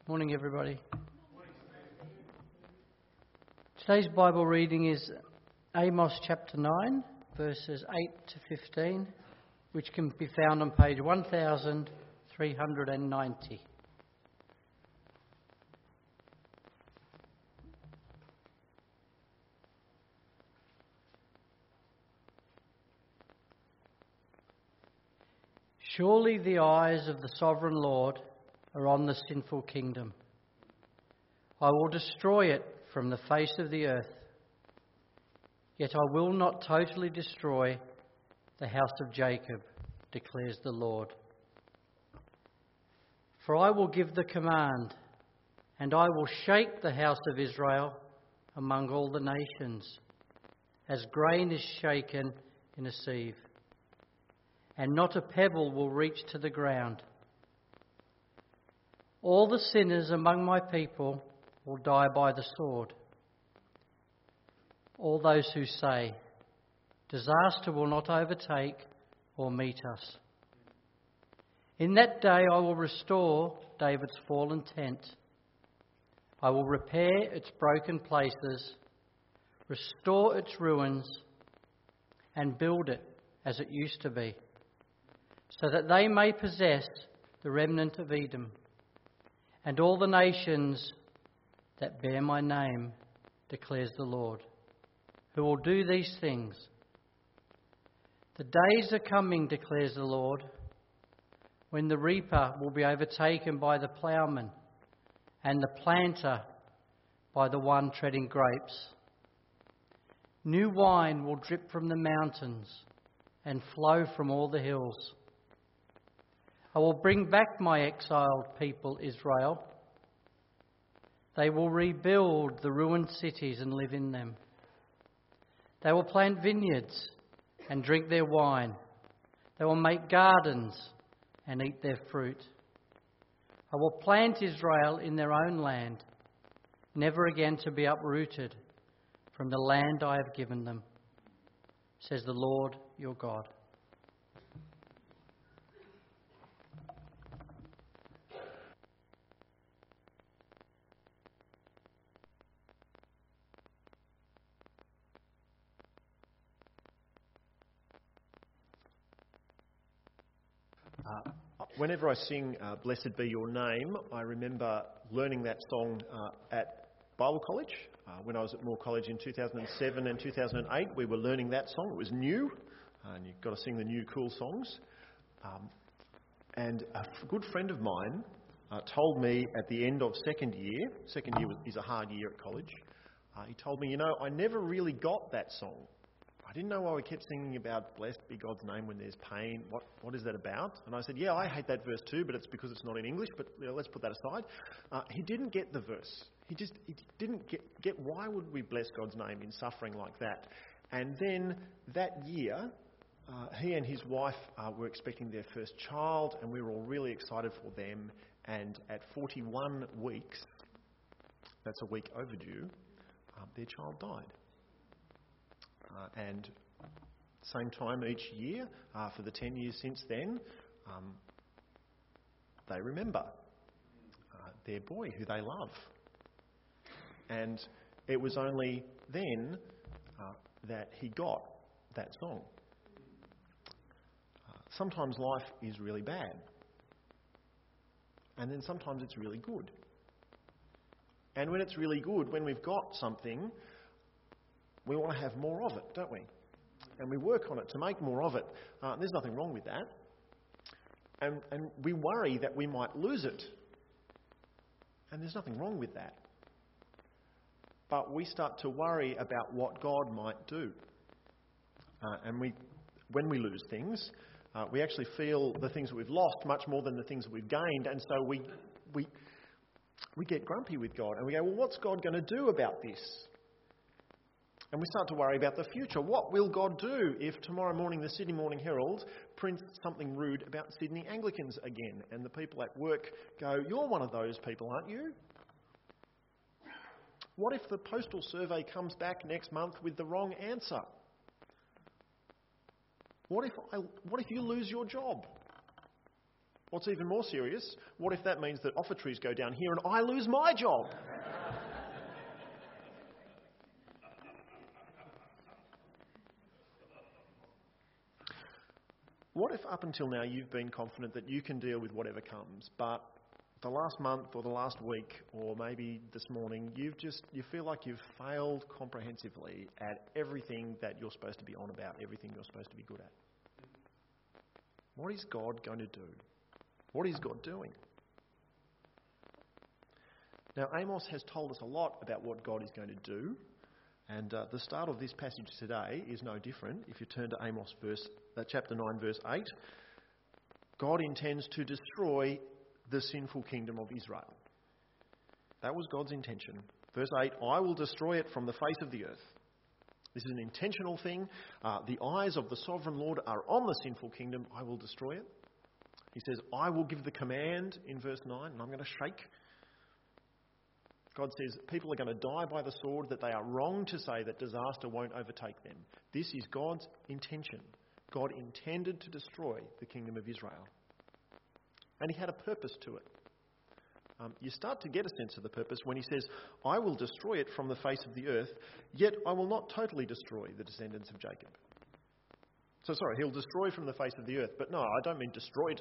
Morning, everybody. Today's Bible reading is Amos chapter 9, verses 8 to 15, which can be found on page 1390. Surely the eyes of the sovereign Lord are on the sinful kingdom. I will destroy it from the face of the earth. Yet I will not totally destroy the house of Jacob, declares the Lord. For I will give the command, and I will shake the house of Israel among all the nations, as grain is shaken in a sieve, and not a pebble will reach to the ground. All the sinners among my people will die by the sword. All those who say, disaster will not overtake or meet us. In that day I will restore David's fallen tent. I will repair its broken places, restore its ruins, and build it as it used to be, so that they may possess the remnant of Edom and all the nations that bear my name, declares the Lord, who will do these things. The days are coming, declares the Lord, when the reaper will be overtaken by the ploughman and the planter by the one treading grapes. New wine will drip from the mountains and flow from all the hills. I will bring back my exiled people, Israel. They will rebuild the ruined cities and live in them. They will plant vineyards and drink their wine. They will make gardens and eat their fruit. I will plant Israel in their own land, never again to be uprooted from the land I have given them, says the Lord your God. Whenever I sing Blessed Be Your Name, I remember learning that song at Bible College. When I was at Moore College in 2007 and 2008, we were learning that song. It was new, and you've got to sing the new cool songs. And a good friend of mine told me at the end of second year is a hard year at college, he told me, I never really got that song. I didn't know why we kept singing about blessed be God's name when there's pain. What is that about? And I said, yeah, I hate that verse too, but it's because it's not in English, but let's put that aside. He didn't get the verse. He didn't get why would we bless God's name in suffering like that. And then that year, he and his wife were expecting their first child, and we were all really excited for them. And at 41 weeks, that's a week overdue, their child died. And same time each year, for the 10 years since then, they remember their boy who they love. And it was only then that he got that song. Sometimes life is really bad. And then sometimes it's really good. And when it's really good, when we've got something, we want to have more of it, don't we? And we work on it to make more of it. There's nothing wrong with that. And we worry that we might lose it. And there's nothing wrong with that. But we start to worry about what God might do. When we lose things, we actually feel the things that we've lost much more than the things that we've gained. And so we get grumpy with God. And we go, well, what's God going to do about this? And we start to worry about the future. What will God do if tomorrow morning the Sydney Morning Herald prints something rude about Sydney Anglicans again? And the people at work go, you're one of those people, aren't you? What if the postal survey comes back next month with the wrong answer? What if you lose your job? What's even more serious, what if that means that offertories go down here and I lose my job? What if up until now you've been confident that you can deal with whatever comes, but the last month or the last week or maybe this morning, you feel like you've failed comprehensively at everything that you're supposed to be on about, everything you're supposed to be good at? What is God going to do? What is God doing? Now, Amos has told us a lot about what God is going to do, and the start of this passage today is no different. If you turn to Amos chapter 9, verse 8, God intends to destroy the sinful kingdom of Israel. That was God's intention. Verse 8, I will destroy it from the face of the earth. This is an intentional thing. The eyes of the sovereign Lord are on the sinful kingdom. I will destroy it. He says, I will give the command in verse 9, and I'm going to shake. God says people are going to die by the sword, that they are wrong to say that disaster won't overtake them. This is God's intention. God intended to destroy the kingdom of Israel. And he had a purpose to it. You start to get a sense of the purpose when he says, I will destroy it from the face of the earth, yet I will not totally destroy the descendants of Jacob. So sorry, he'll destroy from the face of the earth, but no, I don't mean destroy.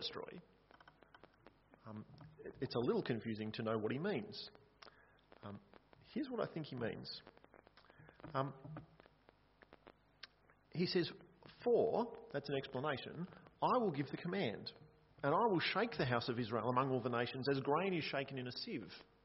It's a little confusing to know what he means. Here's what I think he means. He says, that's an explanation, I will give the command, and I will shake the house of Israel among all the nations as grain is shaken in a sieve.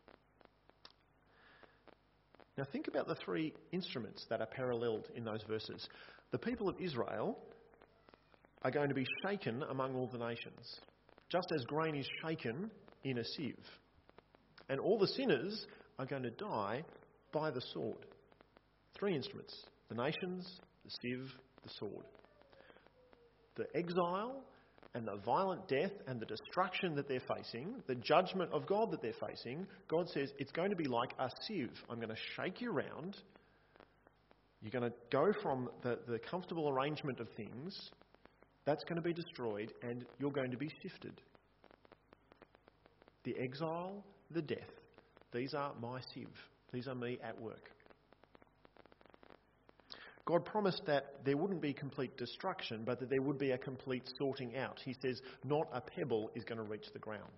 Now think about the three instruments that are paralleled in those verses. The people of Israel are going to be shaken among all the nations, just as grain is shaken in a sieve. And all the sinners are going to die by the sword. Three instruments: the nations, the sieve, the sword. The exile and the violent death and the destruction that they're facing, the judgment of God that they're facing, God says it's going to be like a sieve. I'm going to shake you around. You're going to go from the comfortable arrangement of things. That's going to be destroyed, and you're going to be sifted. The exile, the death. These are my sieve. These are me at work. God promised that there wouldn't be complete destruction, but that there would be a complete sorting out. He says, not a pebble is going to reach the ground.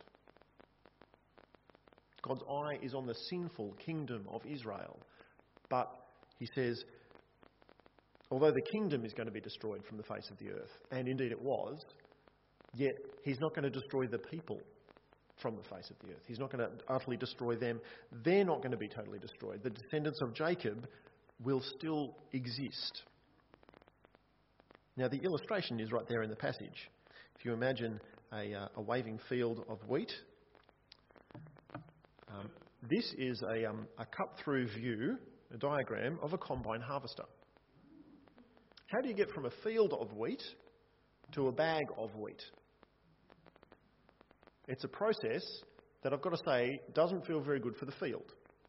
God's eye is on the sinful kingdom of Israel. But he says, although the kingdom is going to be destroyed from the face of the earth, and indeed it was, yet he's not going to destroy the people from the face of the earth. He's not going to utterly destroy them. They're not going to be totally destroyed. The descendants of Jacob will still exist. Now the illustration is right there in the passage. If you imagine a waving field of wheat, this is a cut-through view, a diagram of a combine harvester. How do you get from a field of wheat to a bag of wheat? It's a process that I've got to say doesn't feel very good for the field.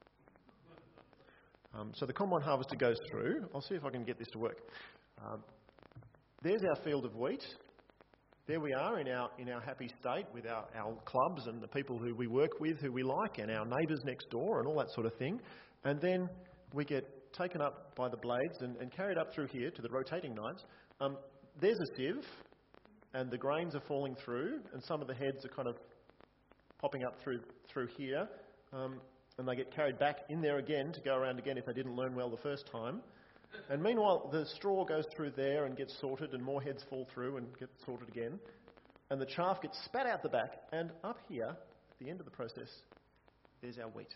So the combine harvester goes through. I'll see if I can get this to work. There's our field of wheat. There we are in our happy state with our clubs and the people who we work with, who we like, and our neighbours next door and all that sort of thing. And then we get taken up by the blades and carried up through here to the rotating knives. There's a sieve, and the grains are falling through, and some of the heads are kind of popping up through here. And they get carried back in there again to go around again if they didn't learn well the first time. And meanwhile, the straw goes through there and gets sorted, and more heads fall through and get sorted again. And the chaff gets spat out the back, and up here, at the end of the process, there's our wheat.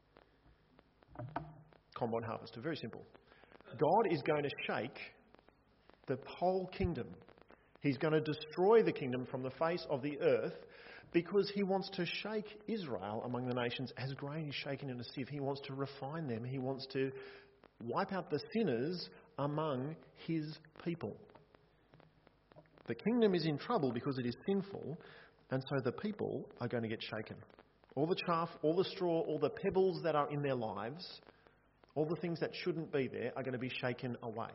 Combine harvester, very simple. God is going to shake the whole kingdom. He's going to destroy the kingdom from the face of the earth, because he wants to shake Israel among the nations as grain is shaken in a sieve. He wants to refine them. He wants to wipe out the sinners among his people. The kingdom is in trouble because it is sinful, and so the people are going to get shaken. All the chaff, all the straw, all the pebbles that are in their lives, all the things that shouldn't be there are going to be shaken away.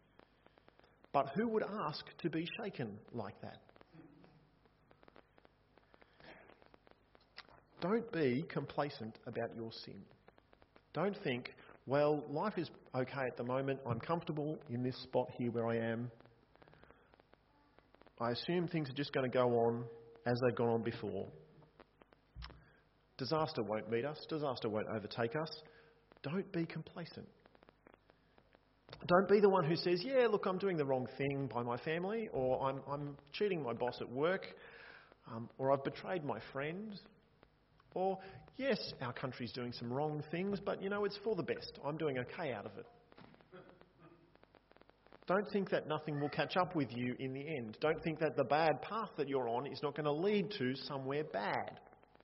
But who would ask to be shaken like that? Don't be complacent about your sin. Don't think, well, life is okay at the moment. I'm comfortable in this spot here where I am. I assume things are just going to go on as they've gone on before. Disaster won't meet us. Disaster won't overtake us. Don't be complacent. Don't be the one who says, yeah, look, I'm doing the wrong thing by my family, or I'm cheating my boss at work, or I've betrayed my friend, or yes, our country's doing some wrong things, but it's for the best. I'm doing okay out of it. Don't think that nothing will catch up with you in the end. Don't think that the bad path that you're on is not going to lead to somewhere bad.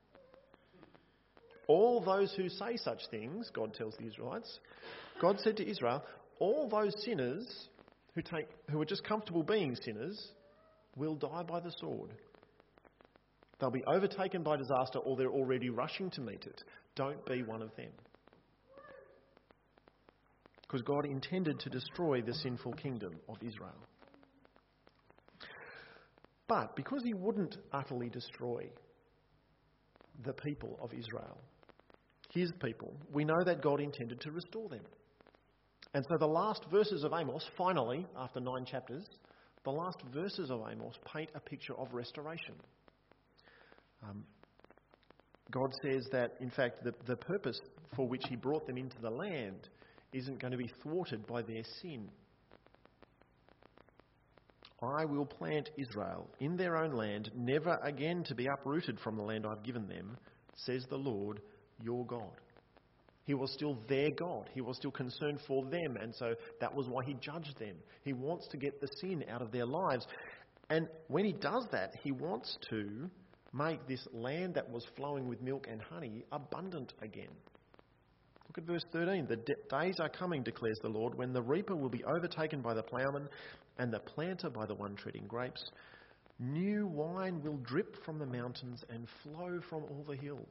All those who say such things, God tells the Israelites, God said to Israel, all those sinners who are just comfortable being sinners will die by the sword. They'll be overtaken by disaster, or they're already rushing to meet it. Don't be one of them. Because God intended to destroy the sinful kingdom of Israel. But because he wouldn't utterly destroy the people of Israel, his people, we know that God intended to restore them. And so the last verses of Amos, finally, after 9 chapters, the last verses of Amos paint a picture of restoration. God says that, in fact, the purpose for which he brought them into the land isn't going to be thwarted by their sin. I will plant Israel in their own land, never again to be uprooted from the land I've given them, says the Lord, your God. He was still their God. He was still concerned for them, and so that was why he judged them. He wants to get the sin out of their lives. And when he does that, he wants to make this land that was flowing with milk and honey abundant again. Look at verse 13. The days are coming, declares the Lord, when the reaper will be overtaken by the ploughman and the planter by the one treading grapes. New wine will drip from the mountains and flow from all the hills.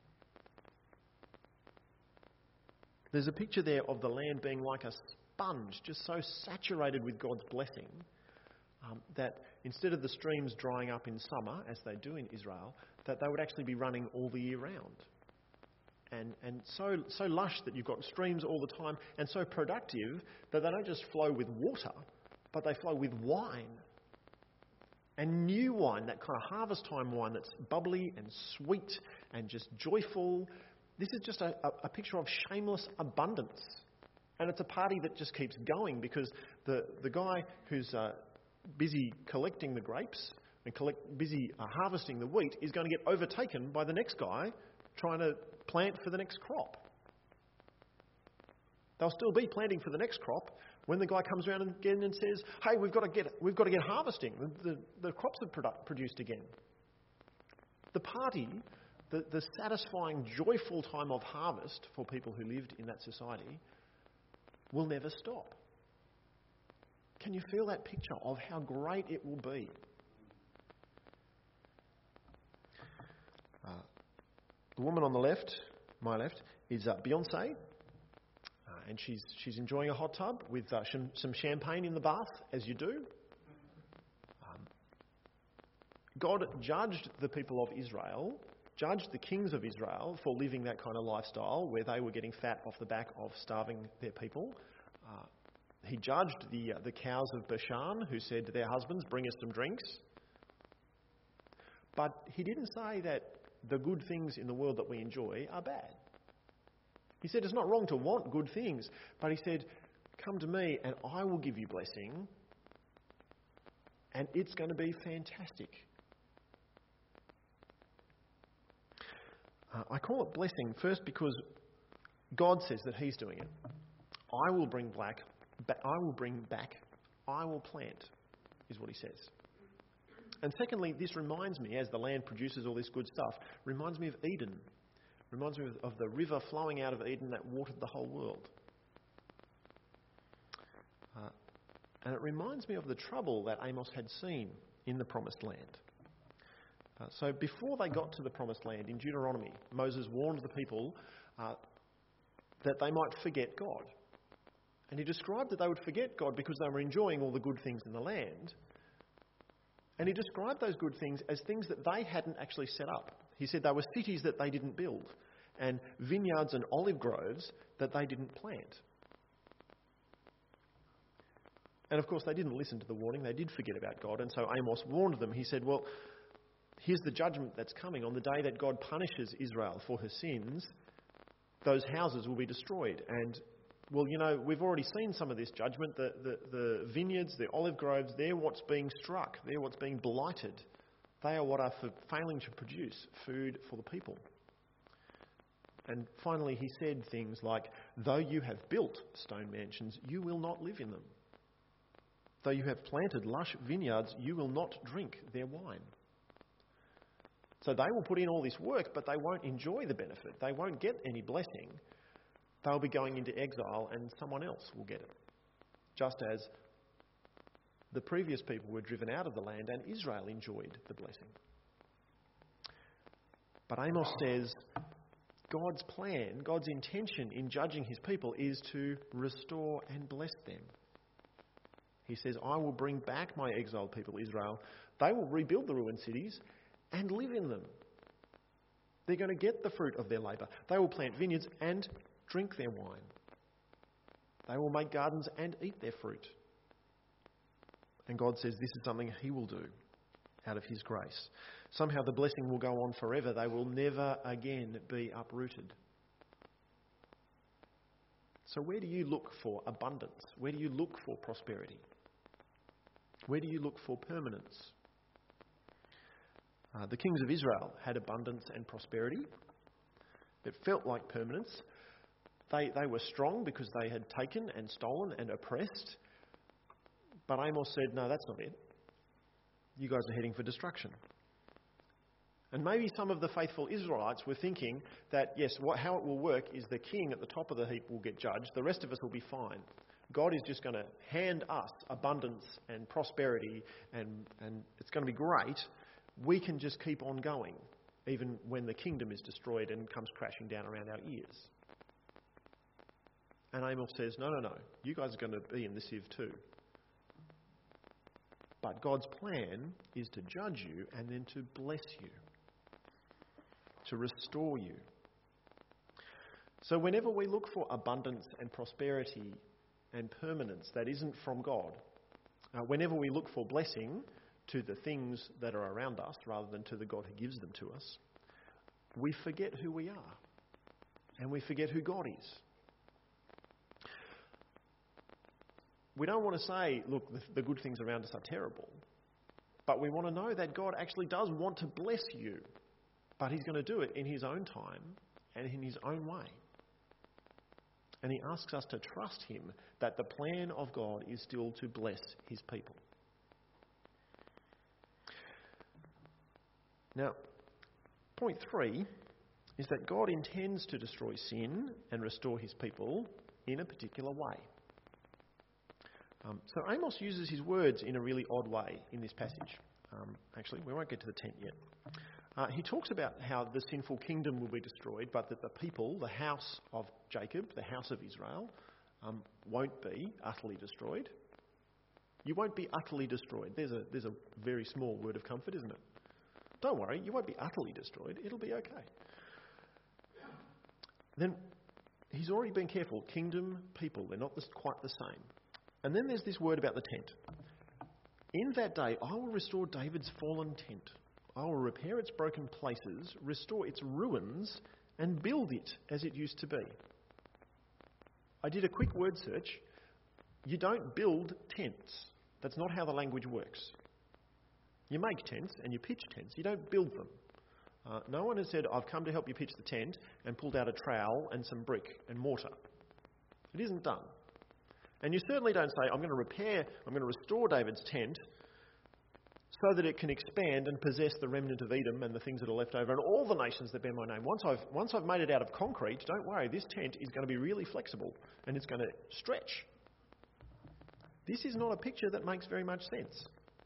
There's a picture there of the land being like a sponge, just so saturated with God's blessing, that instead of the streams drying up in summer, as they do in Israel, that they would actually be running all the year round. And so lush that you've got streams all the time, and so productive that they don't just flow with water, but they flow with wine. And new wine, that kind of harvest time wine that's bubbly and sweet and just joyful. This is just a picture of shameless abundance. And it's a party that just keeps going, because the guy who's busy collecting the grapes and busy harvesting the wheat is going to get overtaken by the next guy trying to plant for the next crop. They'll still be planting for the next crop when the guy comes around again and says, hey, we've got to get harvesting. The crops have produced again. The party, the satisfying, joyful time of harvest for people who lived in that society will never stop. Can you feel that picture of how great it will be? The woman on the left, my left, is Beyonce, and she's enjoying a hot tub with some champagne in the bath, as you do. God judged the people of Israel, judged the kings of Israel for living that kind of lifestyle where they were getting fat off the back of starving their people. He judged the cows of Bashan who said to their husbands, bring us some drinks. But he didn't say that the good things in the world that we enjoy are bad. He said it's not wrong to want good things, but he said, come to me and I will give you blessing, and it's going to be fantastic. I call it blessing first because God says that he's doing it. I will bring back, I will plant, is what he says. And secondly, this reminds me, as the land produces all this good stuff, reminds me of Eden. Reminds me of the river flowing out of Eden that watered the whole world. And it reminds me of the trouble that Amos had seen in the Promised Land. So before they got to the Promised Land, in Deuteronomy, Moses warned the people that they might forget God. And he described that they would forget God because they were enjoying all the good things in the land. And he described those good things as things that they hadn't actually set up. He said they were cities that they didn't build, and vineyards and olive groves that they didn't plant. And of course, they didn't listen to the warning. They did forget about God. And so Amos warned them. He said, well, here's the judgment that's coming. On the day that God punishes Israel for her sins, those houses will be destroyed. And, well, you know, we've already seen some of this judgment. The vineyards, the olive groves, they're what's being struck. They're what's being blighted. They are what are failing to produce food for the people. And finally, he said things like, though you have built stone mansions, you will not live in them. Though you have planted lush vineyards, you will not drink their wine. So they will put in all this work, but they won't enjoy the benefit. They won't get any blessing. They'll be going into exile and someone else will get it. Just as the previous people were driven out of the land and Israel enjoyed the blessing. But Amos says God's plan, God's intention in judging his people is to restore and bless them. He says, I will bring back my exiled people, Israel. They will rebuild the ruined cities and live in them. They're going to get the fruit of their labour. They will plant vineyards and drink their wine. They will make gardens and eat their fruit. And God says this is something he will do out of his grace. Somehow the blessing will go on forever. They will never again be uprooted. So where do you look for abundance? Where do you look for prosperity? Where do you look for permanence? The kings of Israel had abundance and prosperity. It felt like permanence. They were strong because they had taken and stolen and oppressed. But Amos said, no, that's not it. You guys are heading for destruction. And maybe some of the faithful Israelites were thinking that, yes, how it will work is the king at the top of the heap will get judged. The rest of us will be fine. God is just going to hand us abundance and prosperity and it's going to be great. We can just keep on going, even when the kingdom is destroyed and comes crashing down around our ears. And Amos says, no, you guys are going to be in the sieve too. But God's plan is to judge you and then to bless you, to restore you. So whenever we look for abundance and prosperity and permanence that isn't from God, whenever we look for blessing to the things that are around us rather than to the God who gives them to us, we forget who we are and we forget who God is. We don't want to say, look, the good things around us are terrible, but we want to know that God actually does want to bless you, but he's going to do it in his own time and in his own way. And he asks us to trust him that the plan of God is still to bless his people. Now, point 3 is that God intends to destroy sin and restore his people in a particular way. So Amos uses his words in a really odd way in this passage. Actually, we won't get to the tent yet. He talks about how the sinful kingdom will be destroyed, but that the people, the house of Jacob, the house of Israel, won't be utterly destroyed. You won't be utterly destroyed. There's a very small word of comfort, isn't it? Don't worry, you won't be utterly destroyed. It'll be okay. Then he's already been careful. Kingdom, people, they're not quite the same. And then there's this word about the tent. In that day, I will restore David's fallen tent. I will repair its broken places, restore its ruins, and build it as it used to be. I did a quick word search. You don't build tents. That's not how the language works. You make tents and you pitch tents. You don't build them. No one has said, I've come to help you pitch the tent and pulled out a trowel and some brick and mortar. It isn't done. And you certainly don't say, I'm going to restore David's tent so that it can expand and possess the remnant of Edom and the things that are left over and all the nations that bear my name. Once I've made it out of concrete, don't worry, this tent is going to be really flexible and it's going to stretch. This is not a picture that makes very much sense.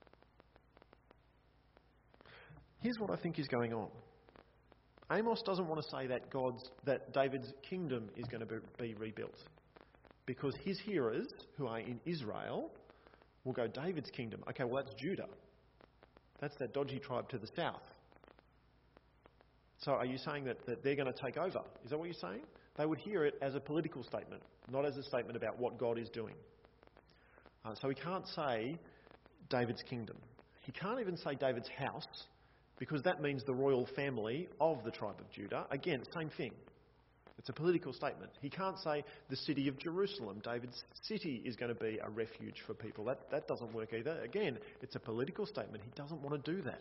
Here's what I think is going on. Amos doesn't want to say that David's kingdom is going to be rebuilt, because his hearers, who are in Israel, will go, David's kingdom. Okay, well, that's Judah. That's that dodgy tribe to the south. So are you saying that they're going to take over? Is that what you're saying? They would hear it as a political statement, not as a statement about what God is doing. So he can't say David's kingdom. He can't even say David's house, because that means the royal family of the tribe of Judah. Again, same thing. It's a political statement. He can't say the city of Jerusalem. David's city is going to be a refuge for people. That doesn't work either. Again, it's a political statement. He doesn't want to do that.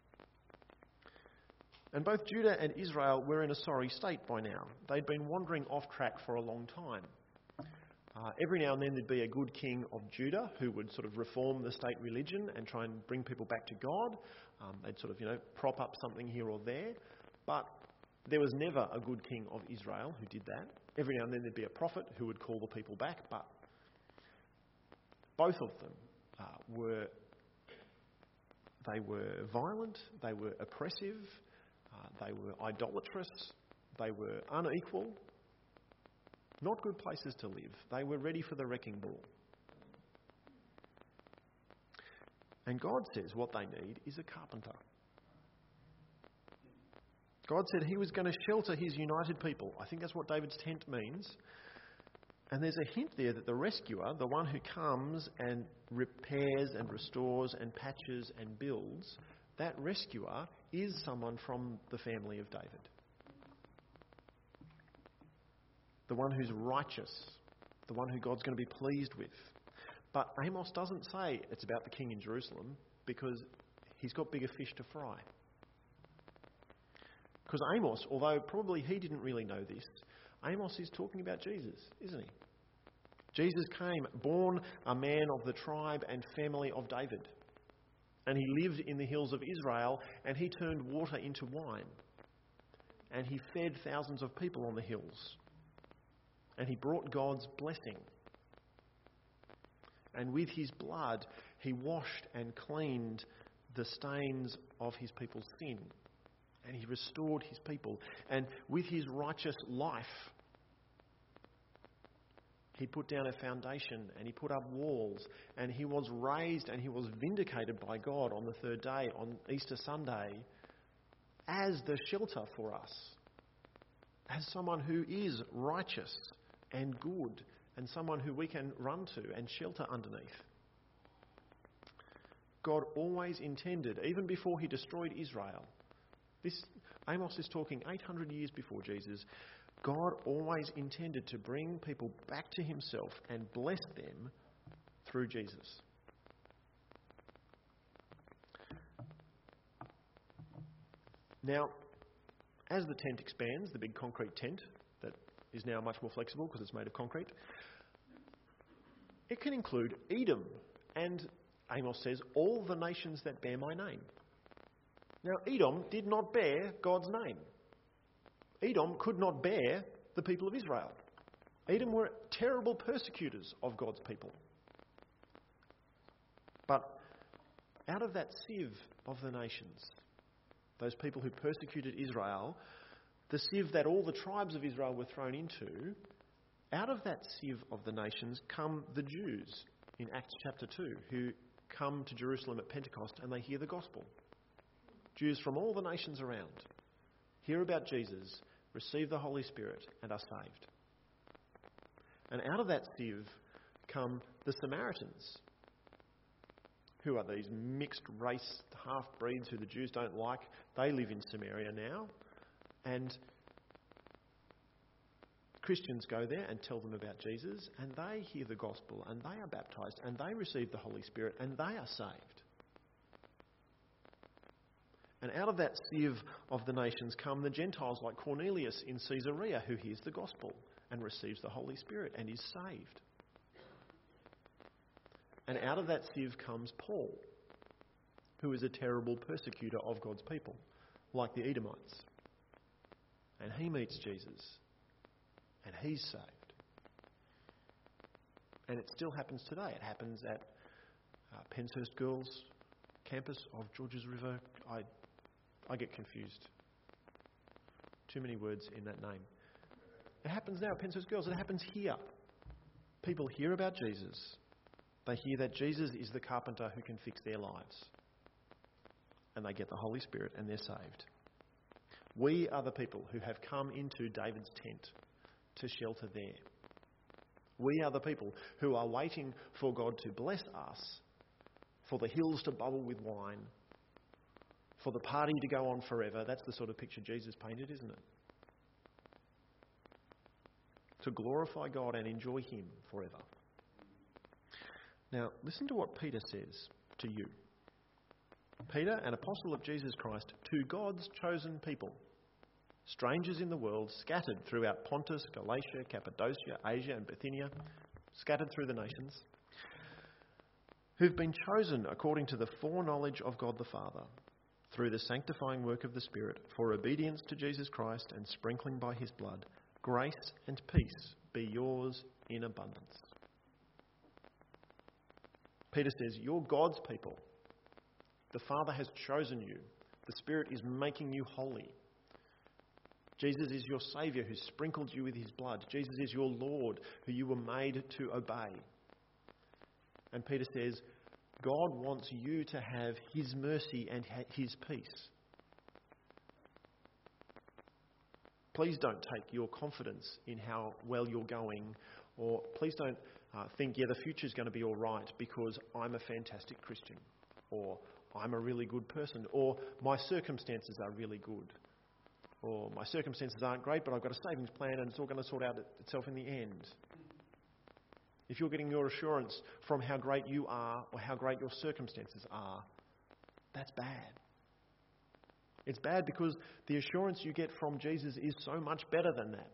And both Judah and Israel were in a sorry state by now. They'd been wandering off track for a long time. Every now and then there'd be a good king of Judah who would sort of reform the state religion and try and bring people back to God. They'd sort of, prop up something here or there. But there was never a good king of Israel who did that. Every now and then there'd be a prophet who would call the people back, but both of them were violent, they were oppressive, they were idolatrous, they were unequal. Not good places to live. They were ready for the wrecking ball. And God says what they need is a carpenter. God said he was going to shelter his united people. I think that's what David's tent means. And there's a hint there that the rescuer, the one who comes and repairs and restores and patches and builds, that rescuer is someone from the family of David. The one who's righteous, the one who God's going to be pleased with. But Amos doesn't say it's about the king in Jerusalem, because he's got bigger fish to fry. Because Amos, although probably he didn't really know this, Amos is talking about Jesus, isn't he? Jesus came, born a man of the tribe and family of David. And he lived in the hills of Israel, and he turned water into wine. And he fed thousands of people on the hills. And he brought God's blessing. And with his blood, he washed and cleaned the stains of his people's sin. And he restored his people. And with his righteous life, he put down a foundation and he put up walls. And he was raised and he was vindicated by God on the third day, on Easter Sunday, as the shelter for us. As someone who is righteous and good, and someone who we can run to and shelter underneath. God always intended, even before he destroyed Israel, Amos is talking 800 years before Jesus, God always intended to bring people back to himself and bless them through Jesus. Now, as the tent expands, the big concrete tent that is now much more flexible because it's made of concrete, it can include Edom and, Amos says, all the nations that bear my name. Now, Edom did not bear God's name. Edom could not bear the people of Israel. Edom were terrible persecutors of God's people. But out of that sieve of the nations, those people who persecuted Israel, the sieve that all the tribes of Israel were thrown into, out of that sieve of the nations come the Jews in Acts chapter 2, who come to Jerusalem at Pentecost and they hear the gospel. Jews from all the nations around hear about Jesus, receive the Holy Spirit and are saved. And out of that sieve come the Samaritans, who are these mixed race half-breeds who the Jews don't like. They live in Samaria now. And Christians go there and tell them about Jesus, and they hear the gospel, and they are baptised, and they receive the Holy Spirit, and they are saved. And out of that sieve of the nations come the Gentiles like Cornelius in Caesarea, who hears the gospel and receives the Holy Spirit and is saved. And out of that sieve comes Paul, who is a terrible persecutor of God's people, like the Edomites. And he meets Jesus, and he's saved. And it still happens today. It happens at Penshurst Girls campus of Georges River. I get confused. Too many words in that name. It happens now at Penshurst Girls. It happens here. People hear about Jesus. They hear that Jesus is the carpenter who can fix their lives. and they get the Holy Spirit and they're saved. We are the people who have come into David's tent to shelter there. We are the people who are waiting for God to bless us, for the hills to bubble with wine, for the party to go on forever. That's the sort of picture Jesus painted, isn't it? To glorify God and enjoy Him forever. Now, listen to what Peter says to you. Peter, an apostle of Jesus Christ, to God's chosen people, strangers in the world, scattered throughout Pontus, Galatia, Cappadocia, Asia and Bithynia, scattered through the nations, who've been chosen according to the foreknowledge of God the Father, through the sanctifying work of the Spirit, for obedience to Jesus Christ and sprinkling by His blood, grace and peace be yours in abundance. Peter says, you're God's people. The Father has chosen you. The Spirit is making you holy. Jesus is your Saviour who sprinkled you with His blood. Jesus is your Lord who you were made to obey. And Peter says, God wants you to have His mercy and His peace. Please don't take your confidence in how well you're going, or please don't think, the future's going to be all right because I'm a fantastic Christian, or I'm a really good person, or my circumstances are really good, or my circumstances aren't great, but I've got a savings plan and it's all going to sort out itself in the end. If you're getting your assurance from how great you are or how great your circumstances are, that's bad. It's bad because the assurance you get from Jesus is so much better than that.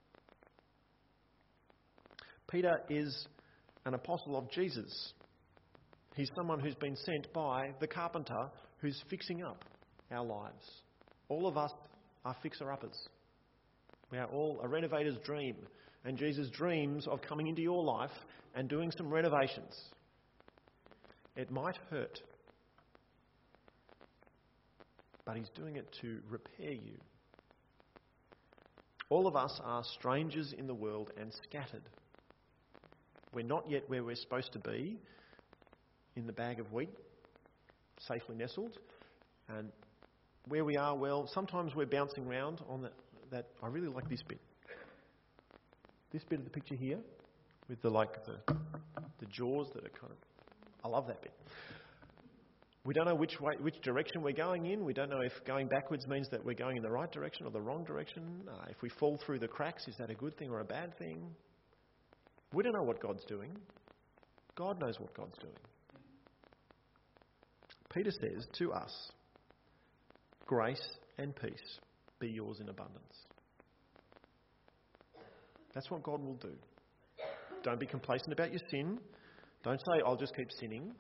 Peter is an apostle of Jesus. He's someone who's been sent by the carpenter who's fixing up our lives. All of us are fixer-uppers. We are all a renovator's dream. And Jesus dreams of coming into your life and doing some renovations. It might hurt, but He's doing it to repair you. All of us are strangers in the world and scattered. We're not yet where we're supposed to be, in the bag of wheat, safely nestled. And where we are, well, sometimes we're bouncing around on that. I really like this bit. This bit of the picture here, with the jaws that are kind of... I love that bit. We don't know which direction we're going in. We don't know if going backwards means that we're going in the right direction or the wrong direction. If we fall through the cracks, is that a good thing or a bad thing? We don't know what God's doing. God knows what God's doing. Peter says to us, grace and peace be yours in abundance. That's what God will do. Don't be complacent about your sin. Don't say, I'll just keep sinning.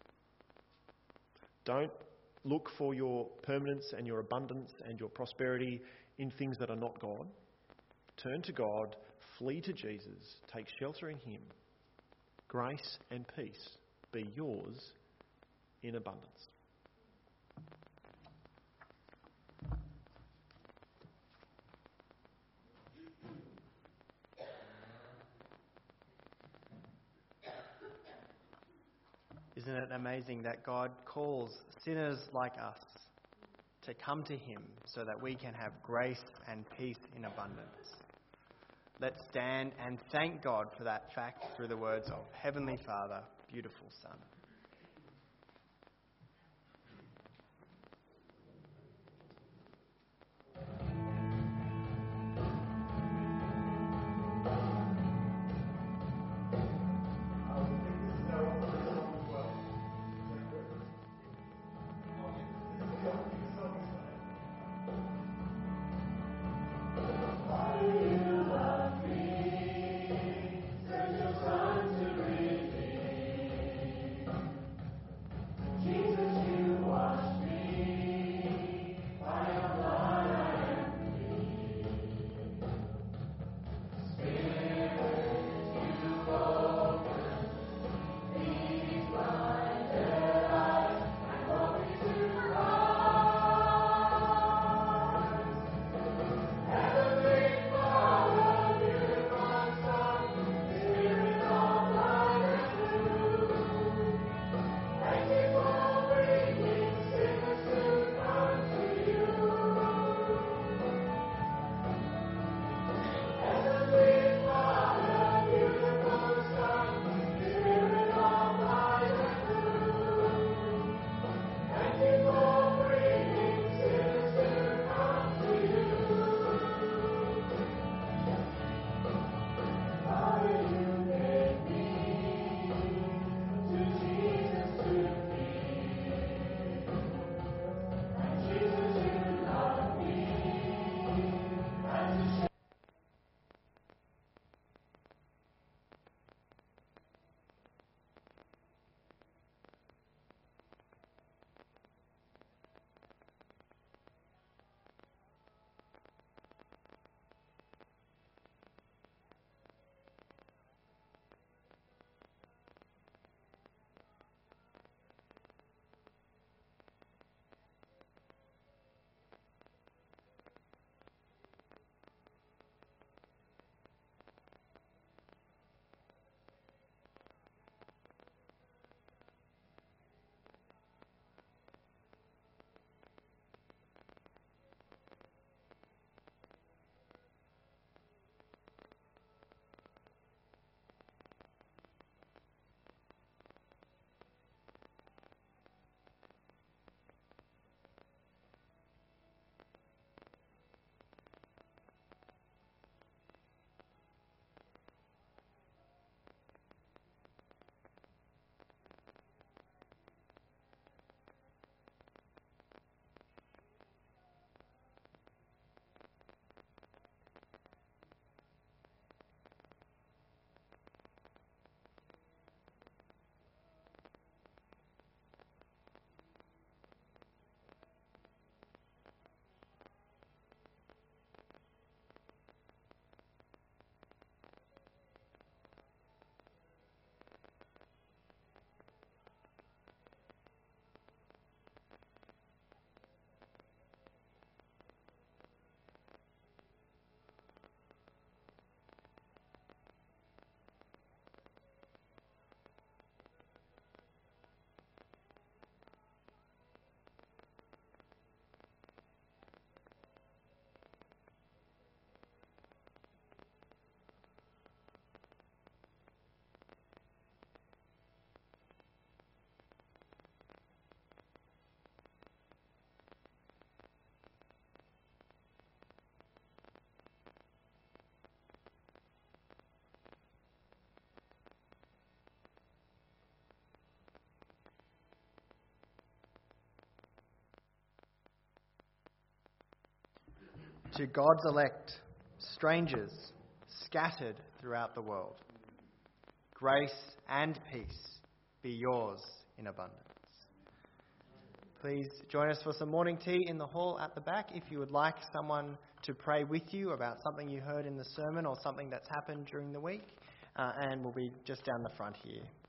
Don't look for your permanence and your abundance and your prosperity in things that are not God. Turn to God, flee to Jesus, take shelter in Him. Grace and peace be yours in abundance. Isn't it amazing that God calls sinners like us to come to Him so that we can have grace and peace in abundance? Let's stand and thank God for that fact through the words of Heavenly Father, beautiful Son. to God's elect, strangers scattered throughout the world. Grace and peace be yours in abundance. Please join us for some morning tea in the hall at the back if you would like someone to pray with you about something you heard in the sermon or something that's happened during the week. And we'll be just down the front here.